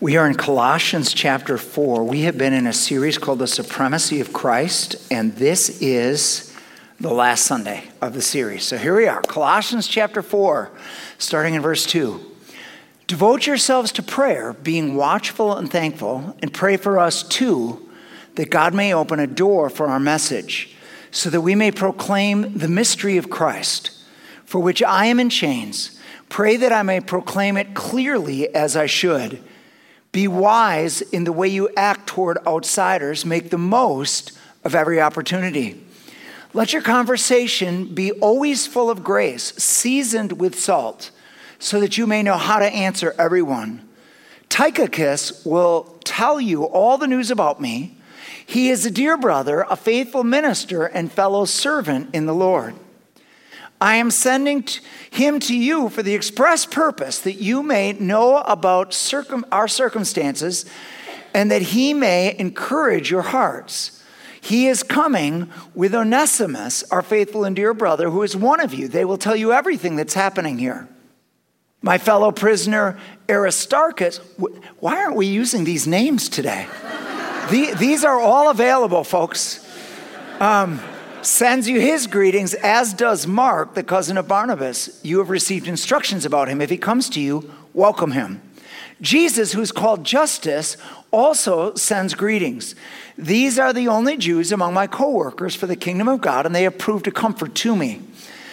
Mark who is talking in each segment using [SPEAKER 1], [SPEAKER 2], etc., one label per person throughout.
[SPEAKER 1] We are in Colossians chapter 4. We have been in a series called The Supremacy of Christ, and this is the last Sunday of the series. So here we are, Colossians chapter 4, starting in verse 2. Devote yourselves to prayer, being watchful and thankful, and pray for us too, that God may open a door for our message, so that we may proclaim the mystery of Christ, for which I am in chains. Pray that I may proclaim it clearly as I should. Be wise in the way you act toward outsiders. Make the most of every opportunity. Let your conversation be always full of grace, seasoned with salt, so that you may know how to answer everyone. Tychicus will tell you all the news about me. He is a dear brother, a faithful minister, and fellow servant in the Lord. I am sending him to you for the express purpose that you may know about our circumstances and that he may encourage your hearts. He is coming with Onesimus, our faithful and dear brother, who is one of you. They will tell you everything that's happening here. My fellow prisoner Aristarchus, why aren't we using these names today? These are all available, folks. Sends you his greetings, as does Mark, the cousin of Barnabas. You have received instructions about him. If he comes to you, welcome him. Jesus, who is called Justus, also sends greetings. These are the only Jews among my co-workers for the kingdom of God, and they have proved a comfort to me.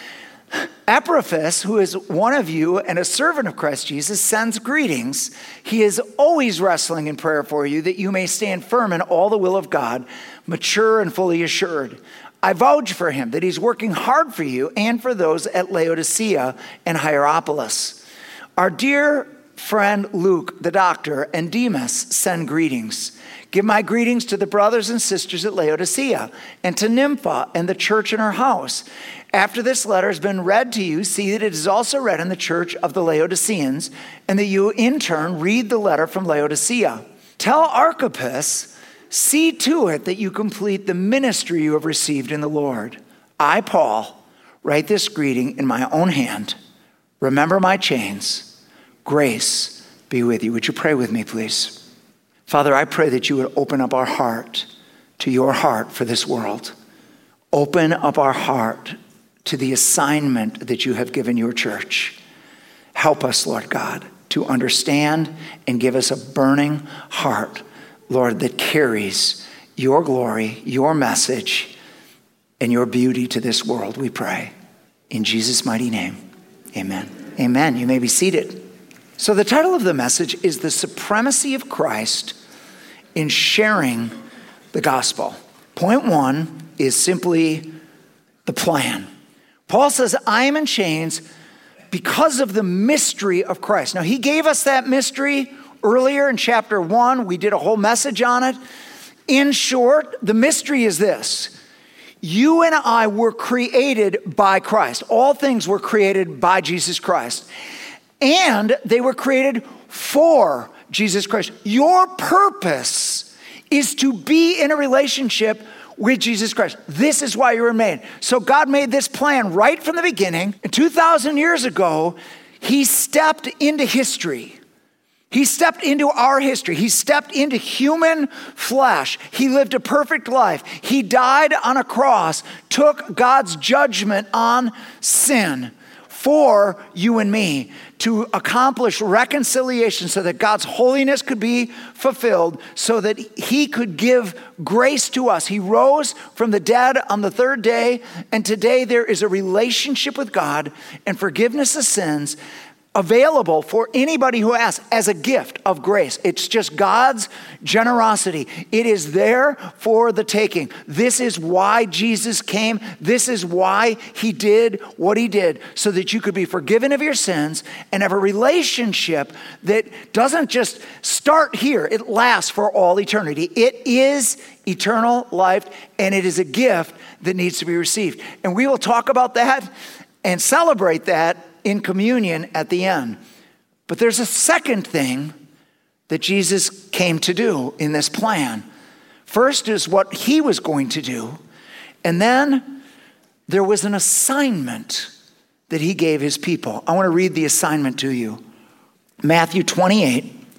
[SPEAKER 1] Epaphras, who is one of you and a servant of Christ Jesus, sends greetings. He is always wrestling in prayer for you, that you may stand firm in all the will of God, mature and fully assured. I vouch for him that he's working hard for you and for those at Laodicea and Hierapolis. Our dear friend Luke, the doctor, and Demas send greetings. Give my greetings to the brothers and sisters at Laodicea and to Nympha and the church in her house. After this letter has been read to you, see that it is also read in the church of the Laodiceans, and that you in turn read the letter from Laodicea. Tell Archippus, see to it that you complete the ministry you have received in the Lord. I, Paul, write this greeting in my own hand. Remember my chains. Grace be with you. Would you pray with me, please? Father, I pray that you would open up our heart to your heart for this world. Open up our heart to the assignment that you have given your church. Help us, Lord God, to understand and give us a burning heart, Lord, that carries your glory, your message, and your beauty to this world, we pray. In Jesus' mighty name, amen. Amen. You may be seated. So the title of the message is The Supremacy of Christ in Sharing the Gospel. Point one is simply the plan. Paul says, I am in chains because of the mystery of Christ. Now, he gave us that mystery earlier in chapter 1, we did a whole message on it. In short, the mystery is this. You and I were created by Christ. All things were created by Jesus Christ. And they were created for Jesus Christ. Your purpose is to be in a relationship with Jesus Christ. This is why you were made. So God made this plan right from the beginning. And 2,000 years ago, he stepped into history. He stepped into our history. He stepped into human flesh. He lived a perfect life. He died on a cross, took God's judgment on sin for you and me to accomplish reconciliation so that God's holiness could be fulfilled, so that he could give grace to us. He rose from the dead on the third day, and today there is a relationship with God and forgiveness of sins available for anybody who asks as a gift of grace. It's just God's generosity. It is there for the taking. This is why Jesus came. This is why he did what he did, so that you could be forgiven of your sins and have a relationship that doesn't just start here. It lasts for all eternity. It is eternal life, and it is a gift that needs to be received. And we will talk about that and celebrate that in communion at the end. But there's a second thing that Jesus came to do in this plan. First is what he was going to do, and then there was an assignment that he gave his people. I want to read the assignment to you. Matthew 28,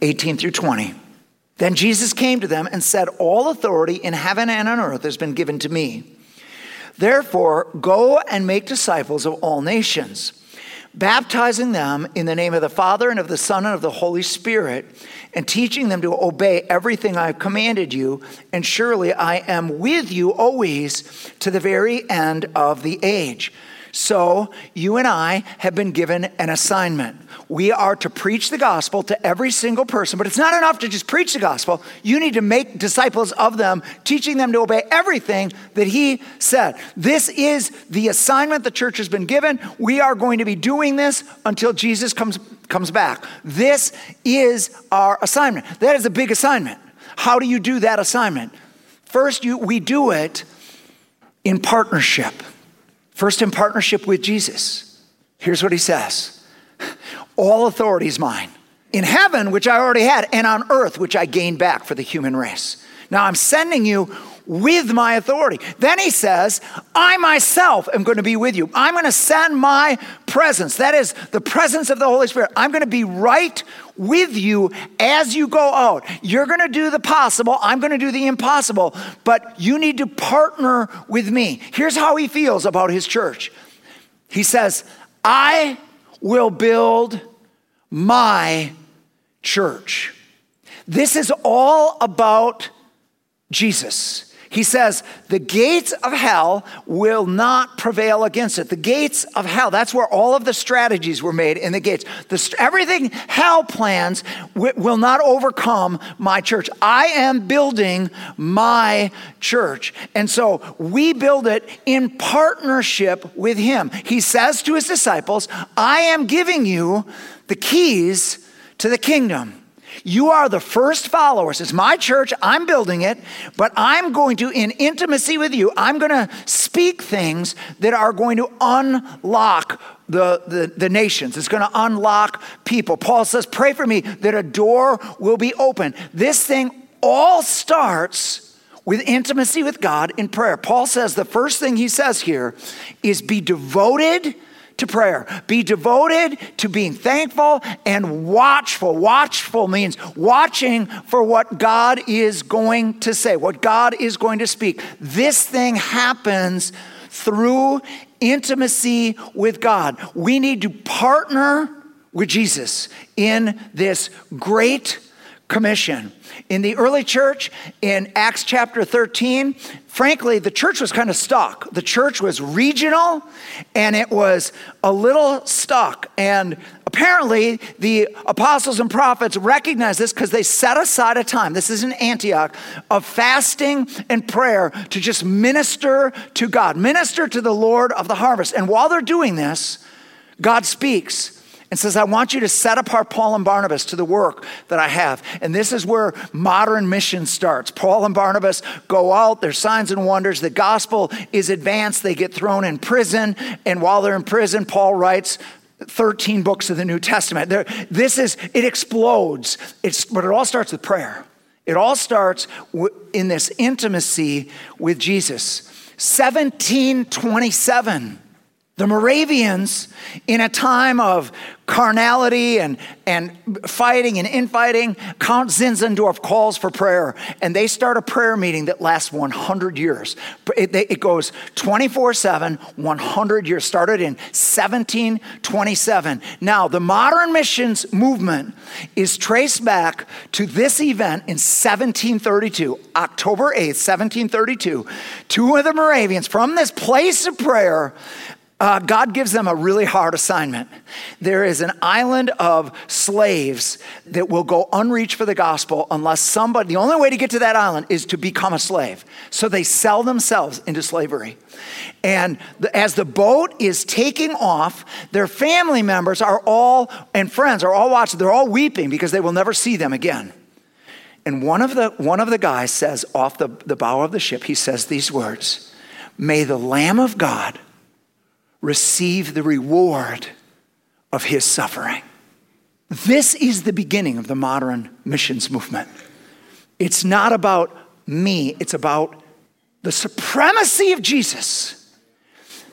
[SPEAKER 1] 18 through 20. Then Jesus came to them and said, all authority in heaven and on earth has been given to me. Therefore, go and make disciples of all nations, baptizing them in the name of the Father and of the Son and of the Holy Spirit, and teaching them to obey everything I have commanded you. And surely I am with you always to the very end of the age. So you and I have been given an assignment. We are to preach the gospel to every single person, but it's not enough to just preach the gospel. You need to make disciples of them, teaching them to obey everything that he said. This is the assignment the church has been given. We are going to be doing this until Jesus comes back. This is our assignment. That is a big assignment. How do you do that assignment? First, we do it in partnership. First, in partnership with Jesus. Here's what he says. All authority is mine. In heaven, which I already had, and on earth, which I gained back for the human race. Now I'm sending you with my authority. Then he says, I myself am going to be with you. I'm going to send my presence. That is the presence of the Holy Spirit. I'm going to be right with you as you go out. You're going to do the possible. I'm going to do the impossible. But you need to partner with me. Here's how he feels about his church. He says, I will build my church. This is all about Jesus. He says, the gates of hell will not prevail against it. The gates of hell, that's where all of the strategies were made in the gates. Everything hell plans will not overcome my church. I am building my church. And so we build it in partnership with him. He says to his disciples, I am giving you the keys to the kingdom. You are the first followers. It's my church. I'm building it, but I'm going to, in intimacy with you, I'm going to speak things that are going to unlock the nations. It's going to unlock people. Paul says, pray for me that a door will be open. This thing all starts with intimacy with God in prayer. Paul says the first thing he says here is be devoted to prayer. Be devoted to being thankful and watchful. Watchful means watching for what God is going to say, what God is going to speak. This thing happens through intimacy with God. We need to partner with Jesus in this great commission. In the early church, in Acts chapter 13, frankly, the church was kind of stuck. The church was regional, and it was a little stuck. And apparently, the apostles and prophets recognized this because they set aside a time, this is in Antioch, of fasting and prayer to just minister to God, minister to the Lord of the harvest. And while they're doing this, God speaks and says, I want you to set apart Paul and Barnabas to the work that I have. And this is where modern mission starts. Paul and Barnabas go out, there's signs and wonders. The gospel is advanced. They get thrown in prison. And while they're in prison, Paul writes 13 books of the New Testament. It explodes. But it all starts with prayer. It all starts in this intimacy with Jesus. 1727. The Moravians, in a time of carnality and fighting and infighting, Count Zinzendorf calls for prayer, and they start a prayer meeting that lasts 100 years. It goes 24/7, 100 years, started in 1727. Now, the modern missions movement is traced back to this event in 1732, October 8th, 1732. Two of the Moravians, from this place of prayer, God gives them a really hard assignment. There is an island of slaves that will go unreached for the gospel unless the only way to get to that island is to become a slave. So they sell themselves into slavery. And as the boat is taking off, their family members and friends are all watching. They're all weeping because they will never see them again. And one of the guys says off the bow of the ship, he says these words, "May the Lamb of God receive the reward of his suffering." This is the beginning of the modern missions movement. It's not about me, it's about the supremacy of Jesus.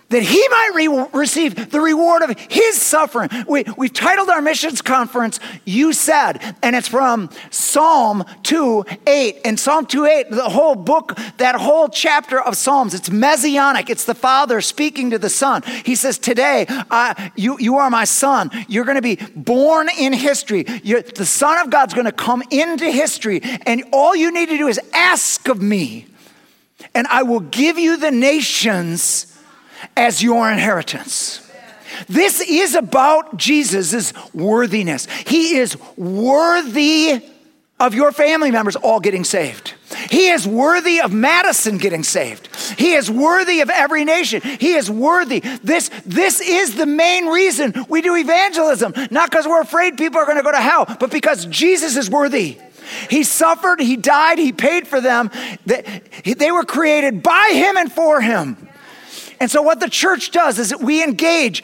[SPEAKER 1] that he might receive the reward of his suffering. We've titled our missions conference, You Said, and it's from Psalm 2:8. And Psalm 2:8, the whole book, that whole chapter of Psalms, it's messianic. It's the Father speaking to the Son. He says, today, you are my son. You're going to be born in history. The Son of God's going to come into history, and all you need to do is ask of me, and I will give you the nations as your inheritance. This is about Jesus' worthiness. He is worthy of your family members all getting saved. He is worthy of Madison getting saved. He is worthy of every nation. He is worthy. This is the main reason we do evangelism. Not because we're afraid people are going to go to hell, but because Jesus is worthy. He suffered, he died, he paid for them. They were created by him and for him. And so what the church does is that we engage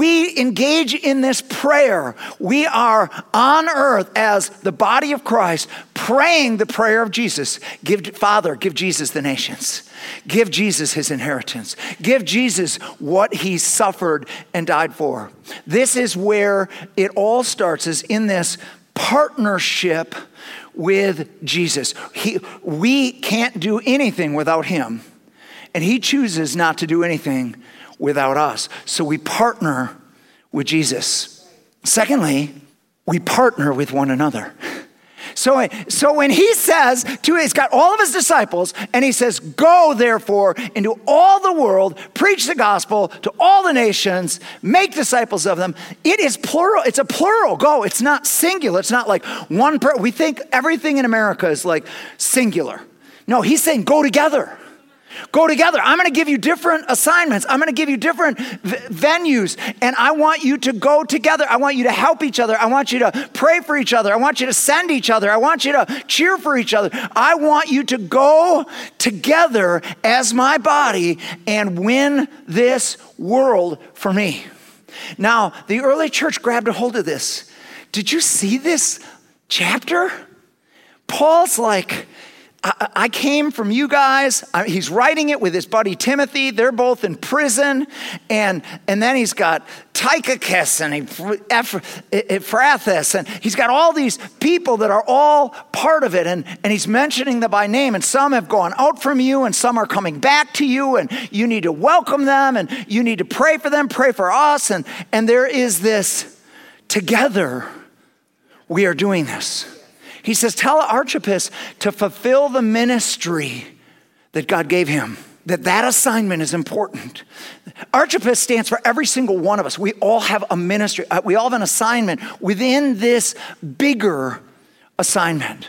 [SPEAKER 1] in this prayer. We are on earth as the body of Christ, praying the prayer of Jesus. Father, give Jesus the nations. Give Jesus his inheritance. Give Jesus what he suffered and died for. This is where it all starts, is in this partnership with Jesus. We can't do anything without him. And he chooses not to do anything without us. So we partner with Jesus. Secondly, we partner with one another. So when he says, he's got all of his disciples, and he says, go therefore into all the world, preach the gospel to all the nations, make disciples of them. It is plural. It's a plural. Go. It's not singular. It's not like one we think everything in America is like singular. No, he's saying go together. Go together. I'm going to give you different assignments. I'm going to give you different venues, and I want you to go together. I want you to help each other. I want you to pray for each other. I want you to send each other. I want you to cheer for each other. I want you to go together as my body and win this world for me. Now, the early church grabbed a hold of this. Did you see this chapter? Paul's like, I came from you guys. He's writing it with his buddy Timothy. They're both in prison. And then he's got Tychicus and Ephrathus. And he's got all these people that are all part of it. And he's mentioning them by name. And some have gone out from you, and some are coming back to you. And you need to welcome them, and you need to pray for them, pray for us. And there is this, together we are doing this. He says, tell Archippus to fulfill the ministry that God gave him, that assignment is important. Archippus stands for every single one of us. We all have a ministry. We all have an assignment within this bigger assignment.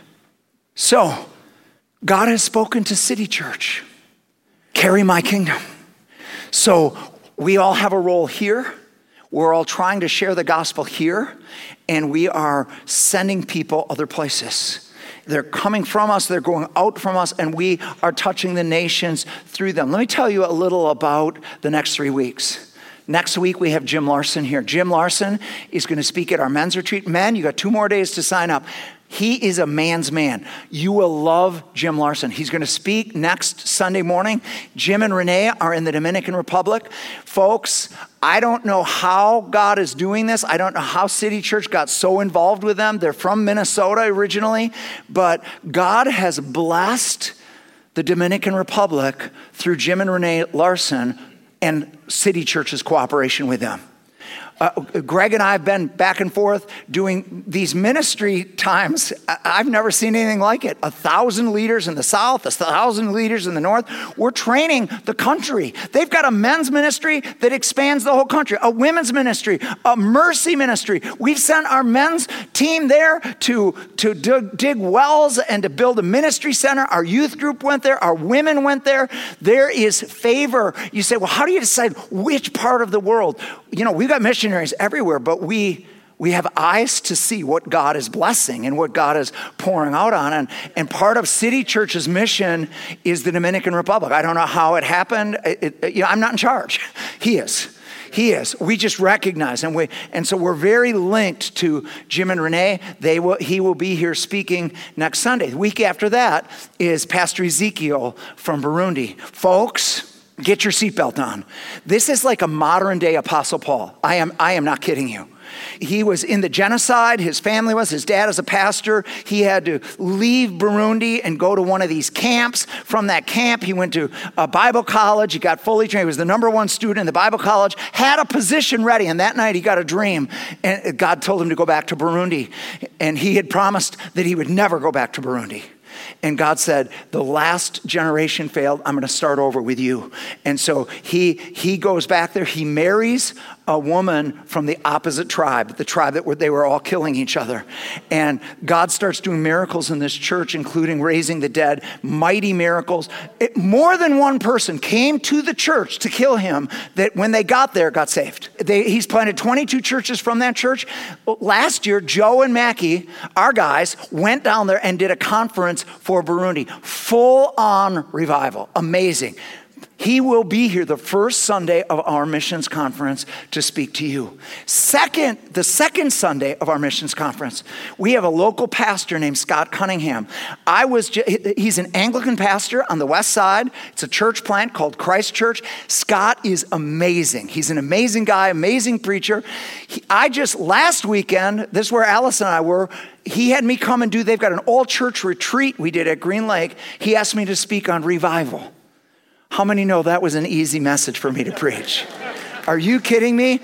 [SPEAKER 1] So, God has spoken to City Church. Carry my kingdom. So, we all have a role here. We're all trying to share the gospel here, and we are sending people other places. They're coming from us, they're going out from us, and we are touching the nations through them. Let me tell you a little about the next 3 weeks. Next week, we have Jim Larson here. Jim Larson is going to speak at our men's retreat. Men, you got 2 more days to sign up. He is a man's man. You will love Jim Larson. He's going to speak next Sunday morning. Jim and Renee are in the Dominican Republic. Folks, I don't know how God is doing this. I don't know how City Church got so involved with them. They're from Minnesota originally, but God has blessed the Dominican Republic through Jim and Renee Larson and City Church's cooperation with them. Greg and I have been back and forth doing these ministry times. I've never seen anything like it. 1,000 leaders in the South, 1,000 leaders in the North. We're training the country. They've got a men's ministry that expands the whole country, a women's ministry, a mercy ministry. We've sent our men's team there to dig wells and to build a ministry center. Our youth group went there. Our women went there. There is favor. You say, well, how do you decide which part of the world? You know, we've got missionaries everywhere, but we have eyes to see what God is blessing and what God is pouring out on. And part of City Church's mission is the Dominican Republic. I don't know how it happened. I'm not in charge. He is. We just recognize, and so we're very linked to Jim and Renee. He will be here speaking next Sunday. The week after that is Pastor Ezekiel from Burundi. Folks, Get your seatbelt on. This is like a modern day Apostle Paul. I am not kidding you. He was in the genocide. His family was. His dad is a pastor. He had to leave Burundi and go to one of these camps. From that camp, he went to a Bible college. He got fully trained. He was the #1 student in the Bible college, had a position ready. And that night he got a dream. And God told him to go back to Burundi. And he had promised that he would never go back to Burundi. And God said, the last generation failed. I'm going to start over with you. And so he goes back there. He marries a woman from the opposite tribe, the tribe that they were all killing each other. And God starts doing miracles in this church, including raising the dead, mighty miracles. More than one person came to the church to kill him that when they got there, got saved. He's planted 22 churches from that church. Last year, Joe and Mackie, our guys, went down there and did a conference for Burundi. Full on revival. Amazing. He will be here the first Sunday of our missions conference to speak to you. The second Sunday of our missions conference, we have a local pastor named Scott Cunningham. He's an Anglican pastor on the west side. It's a church plant called Christ Church. Scott is amazing. He's an amazing guy, amazing preacher. Last weekend, this is where Alice and I were, he had me come and they've got an all-church retreat we did at Green Lake. He asked me to speak on revival. How many know that was an easy message for me to preach? Are you kidding me?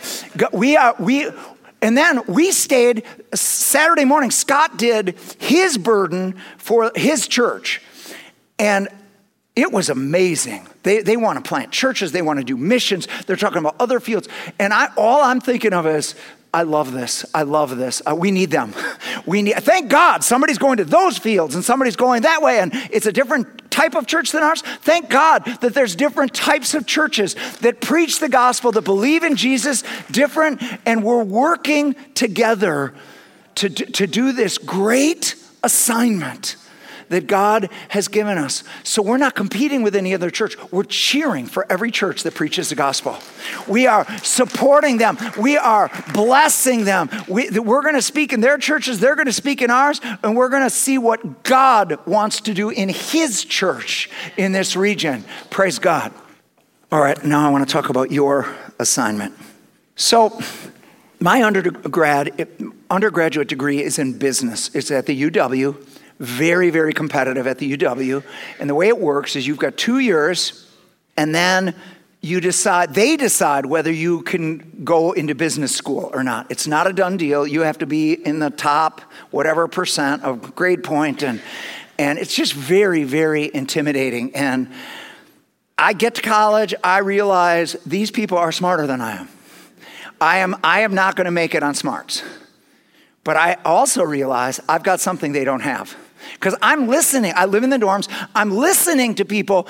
[SPEAKER 1] And then we stayed Saturday morning. Scott did his burden for his church. And it was amazing. They want to plant churches. They want to do missions. They're talking about other fields. And all I'm thinking of is, I love this. I love this. We need them. Thank God somebody's going to those fields and somebody's going that way. And it's a different type of church than ours. Thank God that there's different types of churches that preach the gospel, that believe in Jesus, different. And we're working together to do this great assignment that God has given us. So we're not competing with any other church. We're cheering for every church that preaches the gospel. We are supporting them. We are blessing them. We're going to speak in their churches. They're going to speak in ours. And we're going to see what God wants to do in his church in this region. Praise God. All right, now I want to talk about your assignment. So my undergraduate degree is in business. It's at the UW. Very, very competitive at the UW. And the way it works is you've got 2 years, and then they decide whether you can go into business school or not. It's not a done deal. You have to be in the top whatever percent of grade point, and it's just very, very intimidating. And I get to college, I realize these people are smarter than I am. I am not going to make it on smarts. But I also realize I've got something they don't have. Because I'm listening. I live in the dorms. I'm listening to people.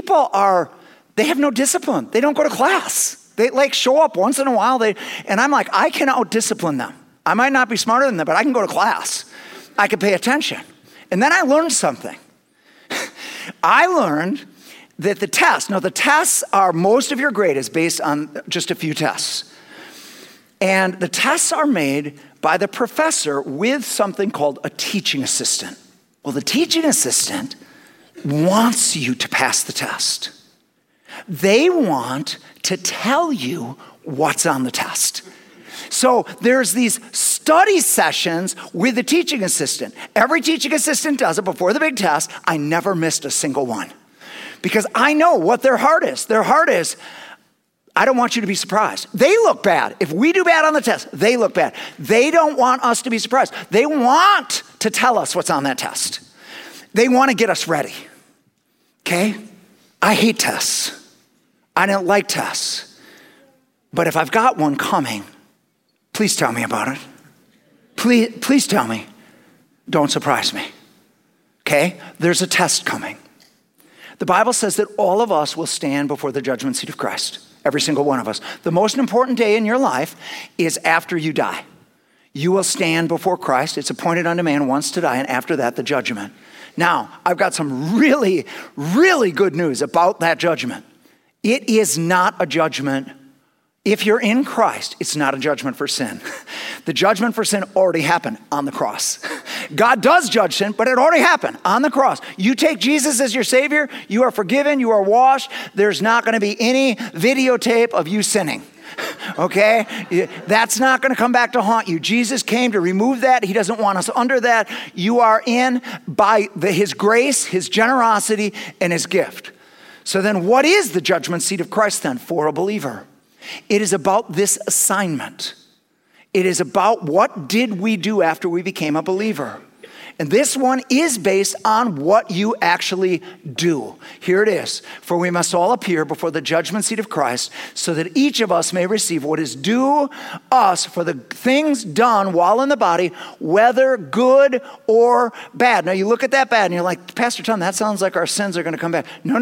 [SPEAKER 1] They have no discipline. They don't go to class. They show up once in a while. And I'm like, I can out-discipline them. I might not be smarter than them, but I can go to class. I can pay attention. And then I learned something. I learned that the tests are, most of your grade is based on just a few tests. And the tests are made by the professor with something called a teaching assistant. Well, the teaching assistant wants you to pass the test. They want to tell you what's on the test. So there's these study sessions with the teaching assistant. Every teaching assistant does it before the big test. I never missed a single one because I know what their heart is. Their heart is, I don't want you to be surprised. They look bad. If we do bad on the test, they look bad. They don't want us to be surprised. They want to tell us what's on that test. They want to get us ready. Okay? I hate tests. I don't like tests. But if I've got one coming, please tell me about it. Please tell me. Don't surprise me. Okay? There's a test coming. The Bible says that all of us will stand before the judgment seat of Christ. Every single one of us. The most important day in your life is after you die. You will stand before Christ. It's appointed unto man once to die, and after that, the judgment. Now, I've got some really, really good news about that judgment. It is not a judgment If you're in Christ, it's not a judgment for sin. The judgment for sin already happened on the cross. God does judge sin, but it already happened on the cross. You take Jesus as your Savior, you are forgiven, you are washed. There's not going to be any videotape of you sinning. Okay? That's not going to come back to haunt you. Jesus came to remove that. He doesn't want us under that. You are in by his grace, his generosity, and his gift. So then what is the judgment seat of Christ then for a believer? It is about this assignment. It is about what did we do after we became a believer. And this one is based on what you actually do. Here it is. For we must all appear before the judgment seat of Christ so that each of us may receive what is due us for the things done while in the body, whether good or bad. Now you look at that bad and you're like, Pastor Tom, that sounds like our sins are going to come back. No.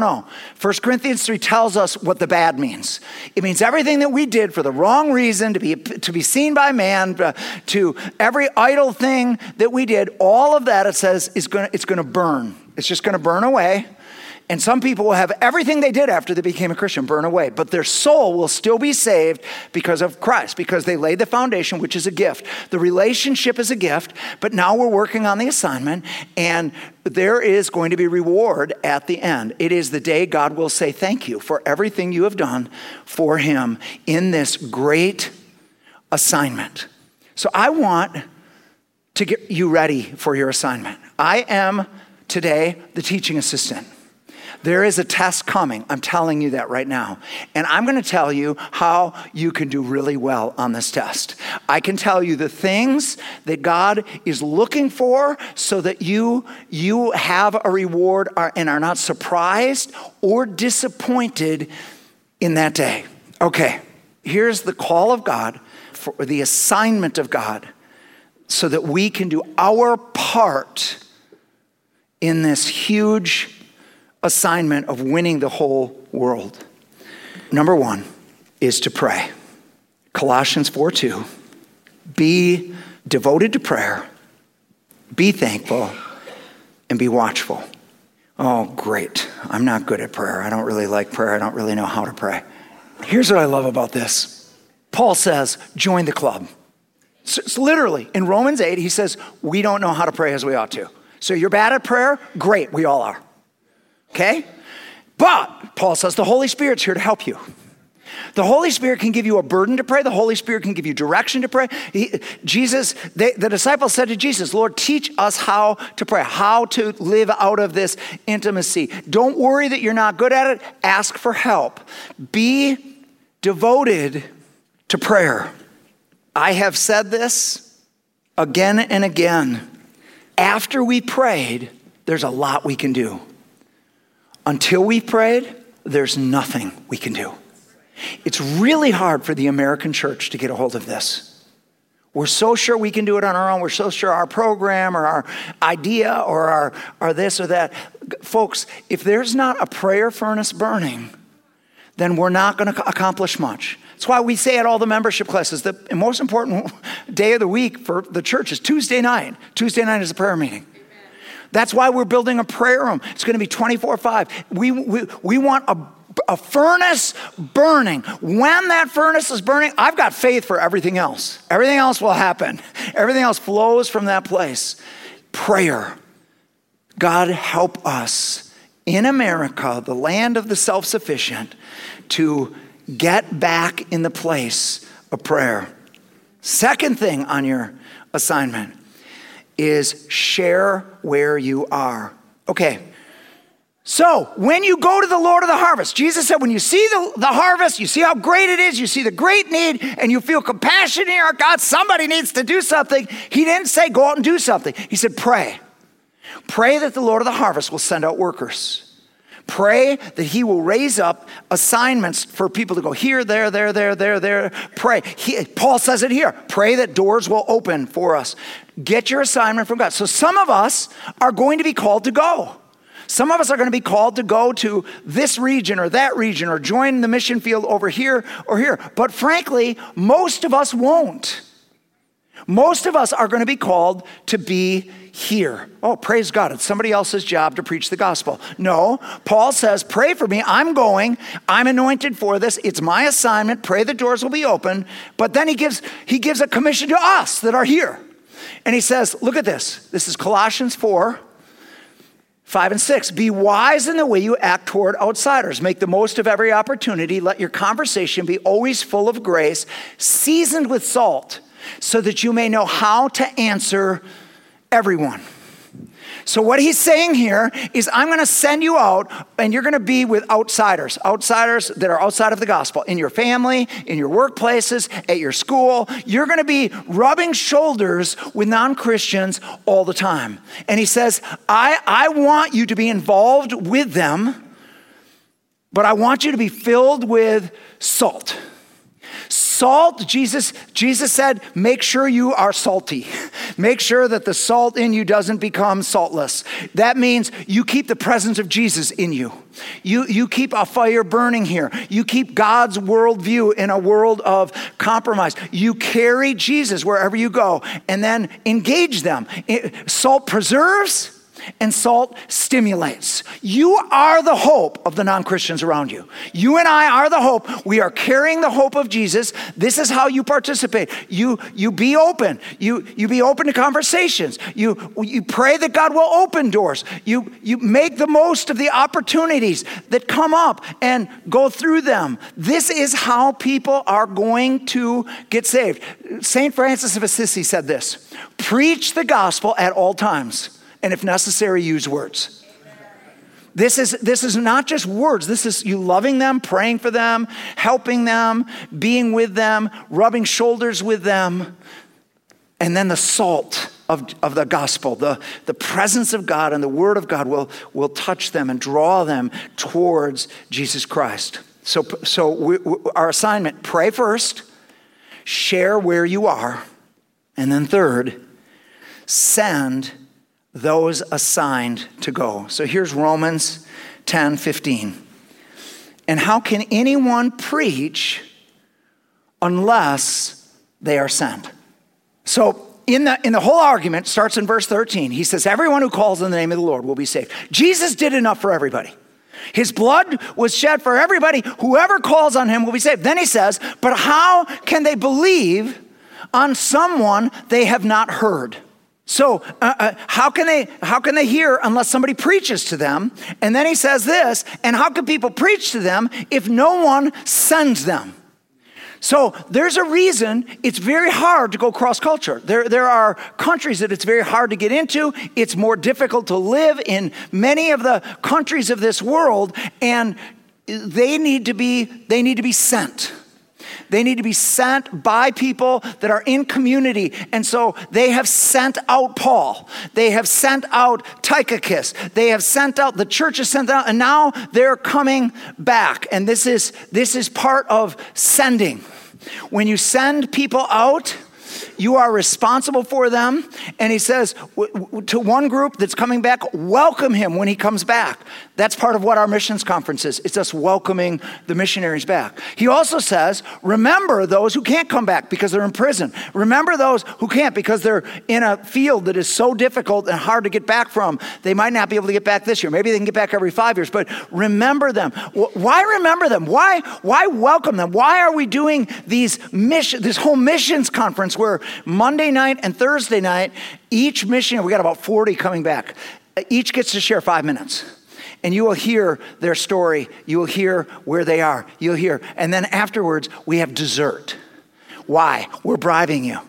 [SPEAKER 1] 1 Corinthians 3 tells us what the bad means. It means everything that we did for the wrong reason, to be seen by man, to every idle thing that we did. All of that, it says, it's going to burn. It's just going to burn away. And some people will have everything they did after they became a Christian burn away. But their soul will still be saved because of Christ, because they laid the foundation, which is a gift. The relationship is a gift, but now we're working on the assignment, and there is going to be reward at the end. It is the day God will say thank you for everything you have done for him in this great assignment. So I want to get you ready for your assignment. I am today the teaching assistant. There is a test coming. I'm telling you that right now. And I'm going to tell you how you can do really well on this test. I can tell you the things that God is looking for so that you have a reward and are not surprised or disappointed in that day. Okay, here's the call of God, for the assignment of God, so that we can do our part in this huge assignment of winning the whole world. Number one is to pray. Colossians 4:2. Be devoted to prayer, be thankful, and be watchful. Oh, great. I'm not good at prayer. I don't really like prayer. I don't really know how to pray. Here's what I love about this. Paul says, join the club. So literally, in Romans 8, he says, we don't know how to pray as we ought to. So you're bad at prayer? Great, we all are. Okay? But, Paul says, the Holy Spirit's here to help you. The Holy Spirit can give you a burden to pray. The Holy Spirit can give you direction to pray. The disciples said to Jesus, Lord, teach us how to pray, how to live out of this intimacy. Don't worry that you're not good at it. Ask for help. Be devoted to prayer. I have said this again and again. After we prayed, there's a lot we can do. Until we prayed, there's nothing we can do. It's really hard for the American church to get a hold of this. We're so sure we can do it on our own. We're so sure our program or our idea or our this or that. Folks, if there's not a prayer furnace burning, then we're not going to accomplish much. That's why we say at all the membership classes, the most important day of the week for the church is Tuesday night. Tuesday night is a prayer meeting. That's why we're building a prayer room. It's going to be 24/5. We want a furnace burning. When that furnace is burning, I've got faith for everything else. Everything else will happen. Everything else flows from that place. Prayer. God, help us in America, the land of the self-sufficient, to get back in the place of prayer. Second thing on your assignment is share where you are. Okay, so when you go to the Lord of the harvest, Jesus said when you see the harvest, you see how great it is, you see the great need, and you feel compassion in your heart, God, somebody needs to do something. He didn't say go out and do something. He said pray. Pray that the Lord of the harvest will send out workers. Pray that he will raise up assignments for people to go here, there. Pray. Paul says it here. Pray that doors will open for us. Get your assignment from God. So some of us are going to be called to go. Some of us are going to be called to go to this region or that region or join the mission field over here or here. But frankly, most of us won't. Most of us are going to be called to be here. Oh, praise God. It's somebody else's job to preach the gospel. No, Paul says, pray for me. I'm going. I'm anointed for this. It's my assignment. Pray the doors will be open. But then he gives a commission to us that are here. And he says, look at this. This is Colossians 4, 5 and 6. Be wise in the way you act toward outsiders. Make the most of every opportunity. Let your conversation be always full of grace, seasoned with salt, so that you may know how to answer everyone. So what he's saying here is, I'm going to send you out and you're going to be with outsiders that are outside of the gospel, in your family, in your workplaces, at your school. You're going to be rubbing shoulders with non-Christians all the time. And he says, I want you to be involved with them, but I want you to be filled with salt. Salt, Jesus said, make sure you are salty. Make sure that the salt in you doesn't become saltless. That means you keep the presence of Jesus in you. You keep a fire burning here. You keep God's worldview in a world of compromise. You carry Jesus wherever you go and then engage them. Salt preserves and salt stimulates. You are the hope of the non-Christians around you. You and I are the hope. We are carrying the hope of Jesus. This is how you participate. You be open. You be open to conversations. You pray that God will open doors. You make the most of the opportunities that come up and go through them. This is how people are going to get saved. St. Francis of Assisi said this: preach the gospel at all times, and if necessary, use words. This is not just words. This is you loving them, praying for them, helping them, being with them, rubbing shoulders with them. And then the salt of the gospel, the presence of God and the word of God will touch them and draw them towards Jesus Christ. So our assignment, pray first, share where you are, and then third, send those assigned to go. So here's Romans 10:15. And how can anyone preach unless they are sent? So in the whole argument, starts in verse 13. He says, everyone who calls on the name of the Lord will be saved. Jesus did enough for everybody. His blood was shed for everybody. Whoever calls on him will be saved. Then he says, but how can they believe on someone they have not heard? So how can they hear unless somebody preaches to them? And then he says this, and how can people preach to them if no one sends them? So there's a reason it's very hard to go cross-culture. There are countries that it's very hard to get into. It's more difficult to live in many of the countries of this world, and they need to be sent. They need to be sent by people that are in community. And so they have sent out Paul. They have sent out Tychicus. They have sent out, the church is sent out, and now they're coming back. And this is part of sending. When you send people out, you are responsible for them. And he says to one group that's coming back, welcome him when he comes back. That's part of what our missions conference is. It's us welcoming the missionaries back. He also says, remember those who can't come back because they're in prison. Remember those who can't because they're in a field that is so difficult and hard to get back from. They might not be able to get back this year. Maybe they can get back every 5 years, but remember them. Why remember them? Why welcome them? Why are we doing this whole missions conference where Monday night and Thursday night, each missionary, we got about 40 coming back, each gets to share 5 minutes. And you will hear their story. You will hear where they are. You'll hear. And then afterwards, we have dessert. Why? We're bribing you.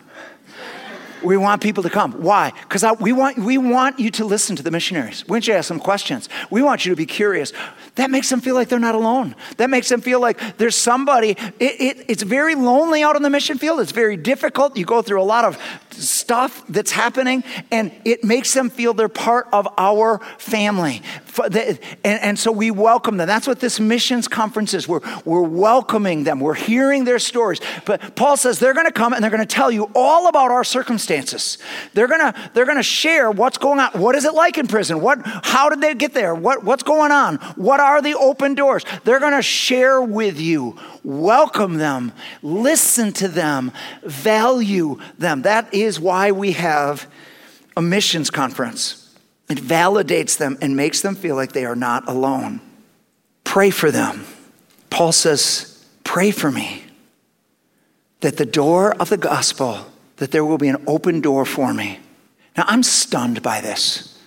[SPEAKER 1] We want people to come. Why? Because we want you to listen to the missionaries. We want you to ask them questions. We want you to be curious. That makes them feel like they're not alone. That makes them feel like there's somebody. It's very lonely out on the mission field. It's very difficult. You go through a lot of stuff that's happening, and it makes them feel they're part of our family. And so we welcome them. That's what this missions conference is. We're welcoming them. We're hearing their stories. But Paul says they're going to come and they're going to tell you all about our circumstances. They're going to share what's going on. What is it like in prison? How did they get there? What's going on? What are the open doors? They're going to share with you. Welcome them. Listen to them. Value them. That is why we have a missions conference. It validates them and makes them feel like they are not alone. Pray for them. Paul says, pray for me that the door of the gospel, that there will be an open door for me. Now, I'm stunned by this.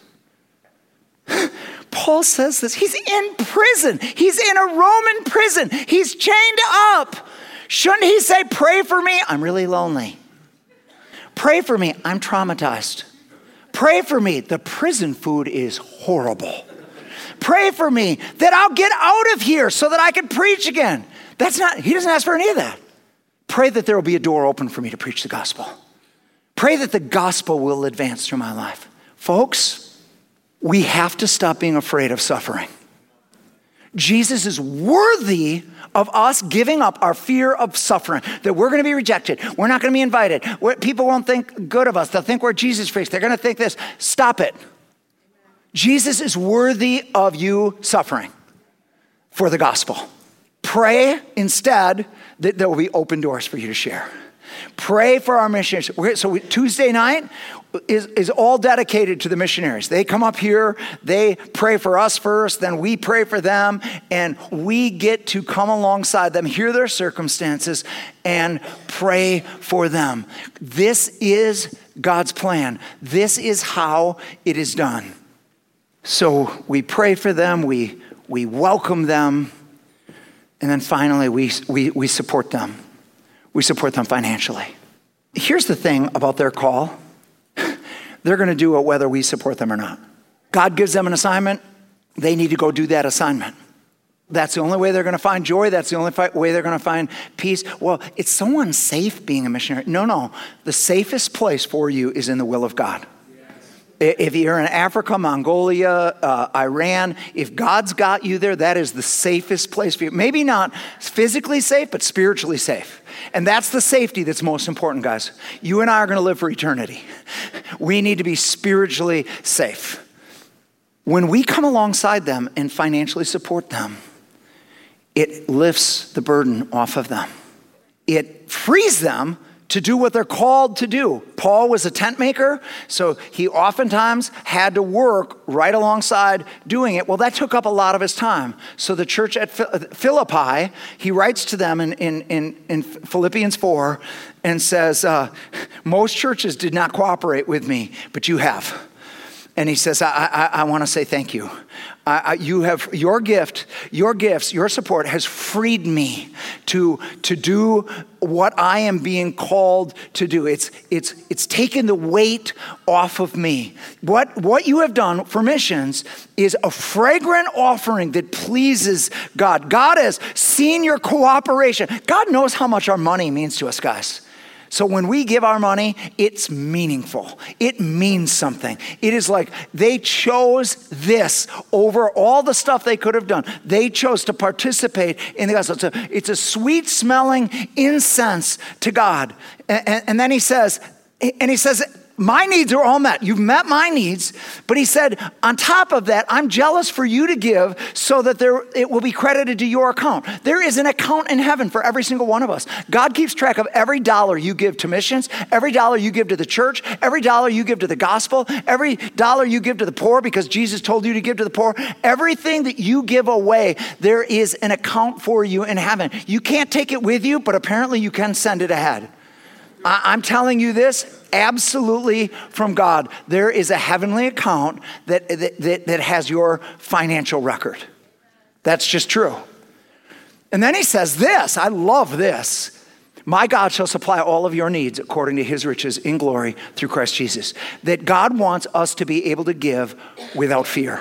[SPEAKER 1] Paul says this. He's in prison. He's in a Roman prison. He's chained up. Shouldn't he say, pray for me? I'm really lonely. Pray for me. I'm traumatized. Pray for me. The prison food is horrible. Pray for me that I'll get out of here so that I can preach again. He doesn't ask for any of that. Pray that there will be a door open for me to preach the gospel. Pray that the gospel will advance through my life. Folks, we have to stop being afraid of suffering. Jesus is worthy of us giving up our fear of suffering, that we're going to be rejected. We're not going to be invited. People won't think good of us. They'll think we're Jesus freaks. They're going to think this. Stop it. Jesus is worthy of you suffering for the gospel. Pray instead that there will be open doors for you to share. Pray for our missionaries. Tuesday night is all dedicated to the missionaries. They come up here, they pray for us first, then we pray for them, and we get to come alongside them, hear their circumstances, and pray for them. This is God's plan. This is how it is done. So we pray for them, we welcome them, and then finally we support them. We support them financially. Here's the thing about their call. They're going to do it whether we support them or not. God gives them an assignment. They need to go do that assignment. That's the only way they're going to find joy. That's the only way they're going to find peace. Well, it's so unsafe being a missionary. No. The safest place for you is in the will of God. If you're in Africa, Mongolia, Iran, if God's got you there, that is the safest place for you. Maybe not physically safe, but spiritually safe. And that's the safety that's most important, guys. You and I are going to live for eternity. We need to be spiritually safe. When we come alongside them and financially support them, it lifts the burden off of them. It frees them to do what they're called to do. Paul was a tent maker, so he oftentimes had to work right alongside doing it. Well, that took up a lot of his time. So the church at Philippi, he writes to them in Philippians 4 and says, most churches did not cooperate with me, but you have. And he says, I want to say thank you. You have your gift, your gifts, your support has freed me to do what I am being called to do. It's taken the weight off of me. What you have done for missions is a fragrant offering that pleases God. God has seen your cooperation. God knows how much our money means to us, guys. So when we give our money, it's meaningful. It means something. It is like they chose this over all the stuff they could have done. They chose to participate in the gospel. It's a sweet smelling incense to God. And then he says, my needs are all met. You've met my needs. But he said, on top of that, I'm jealous for you to give so that it will be credited to your account. There is an account in heaven for every single one of us. God keeps track of every dollar you give to missions, every dollar you give to the church, every dollar you give to the gospel, every dollar you give to the poor because Jesus told you to give to the poor. Everything that you give away, there is an account for you in heaven. You can't take it with you, but apparently you can send it ahead. I'm telling you this absolutely from God. There is a heavenly account that has your financial record. That's just true. And then he says this, I love this. My God shall supply all of your needs according to his riches in glory through Christ Jesus. That God wants us to be able to give without fear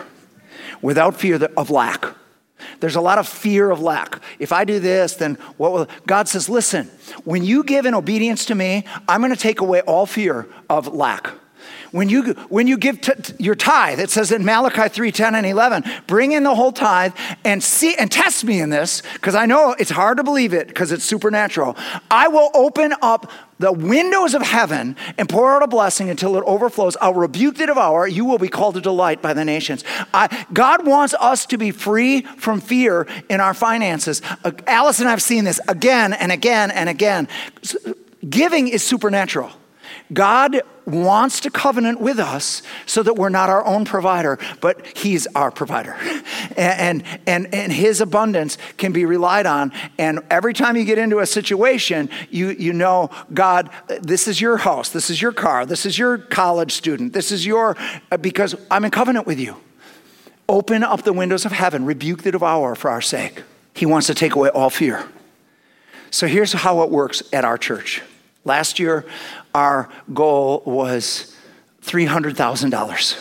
[SPEAKER 1] of lack. There's a lot of fear of lack. If I do this, then what will... God says, listen, when you give in obedience to me, I'm going to take away all fear of lack. When you give your tithe, it says in Malachi 3:10 and 11, bring in the whole tithe and test me in this, because I know it's hard to believe it because it's supernatural. I will open up the windows of heaven and pour out a blessing until it overflows. I'll rebuke the devourer. You will be called a delight by the nations. God wants us to be free from fear in our finances. Alice and I have seen this again and again and again. Giving is supernatural. God wants to covenant with us so that we're not our own provider, but he's our provider. And his abundance can be relied on. And every time you get into a situation, you know, God, this is your house, this is your car, this is your college student, this is because I'm in covenant with you. Open up the windows of heaven, rebuke the devourer for our sake. He wants to take away all fear. So here's how it works at our church. Last year, our goal was $300,000.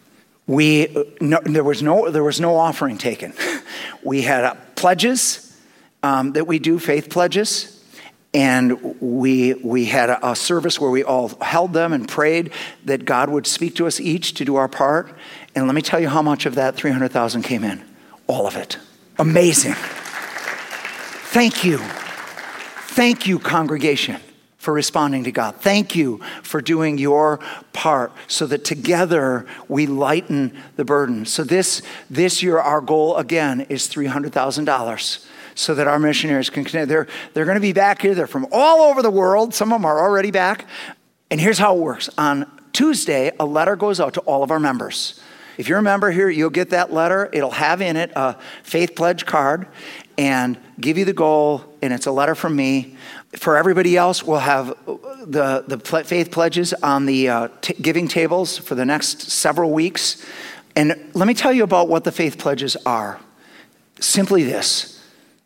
[SPEAKER 1] There was no offering taken. We had pledges that we do, faith pledges, and we had a service where we all held them and prayed that God would speak to us each to do our part. And let me tell you how much of that $300,000 came in. All of it. Amazing. Thank you. Thank you, congregation, for responding to God. Thank you for doing your part so that together we lighten the burden. So this year, our goal again is $300,000 so that our missionaries can continue. They're going to be back here. They're from all over the world. Some of them are already back. And here's how it works. On Tuesday, a letter goes out to all of our members. If you're a member here, you'll get that letter. It'll have in it a faith pledge card and give you the goal, and it's a letter from me. For everybody else, we'll have the faith pledges on the giving tables for the next several weeks. And let me tell you about what the faith pledges are. Simply this.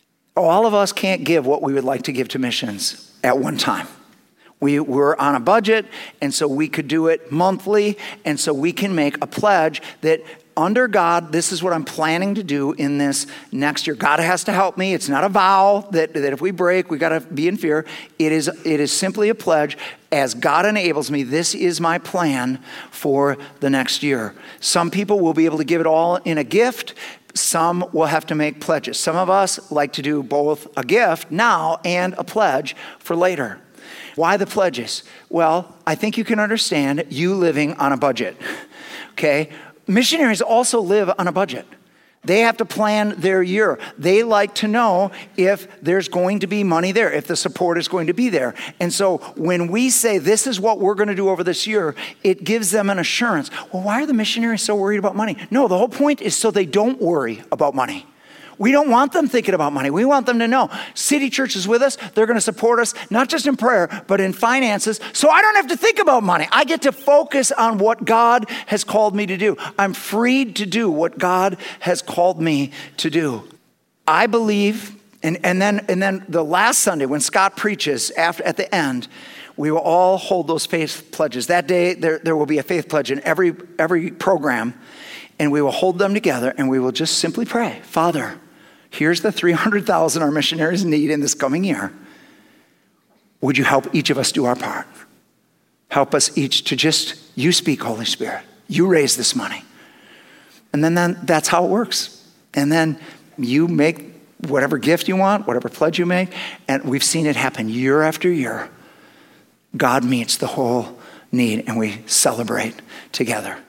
[SPEAKER 1] All of us can't give what we would like to give to missions at one time. We were on a budget, and so we could do it monthly, and so we can make a pledge that under God, this is what I'm planning to do in this next year. God has to help me. It's not a vow that if we break, we got to be in fear. It is simply a pledge. As God enables me, this is my plan for the next year. Some people will be able to give it all in a gift. Some will have to make pledges. Some of us like to do both a gift now and a pledge for later. Why the pledges? Well, I think you can understand you living on a budget, okay? Missionaries also live on a budget. They have to plan their year. They like to know if there's going to be money there, if the support is going to be there. And so when we say this is what we're going to do over this year, it gives them an assurance. Well, why are the missionaries so worried about money? No, the whole point is so they don't worry about money. We don't want them thinking about money. We want them to know City Church is with us. They're going to support us, not just in prayer, but in finances. So I don't have to think about money. I get to focus on what God has called me to do. I'm freed to do what God has called me to do. I believe, and then the last Sunday when Scott preaches at the end, we will all hold those faith pledges. That day, there will be a faith pledge in every program, and we will hold them together, and we will just simply pray, Father, here's the $300,000 our missionaries need in this coming year. Would you help each of us do our part? Help us each to you speak, Holy Spirit. You raise this money. And then that's how it works. And then you make whatever gift you want, whatever pledge you make, and we've seen it happen year after year. God meets the whole need, and we celebrate together.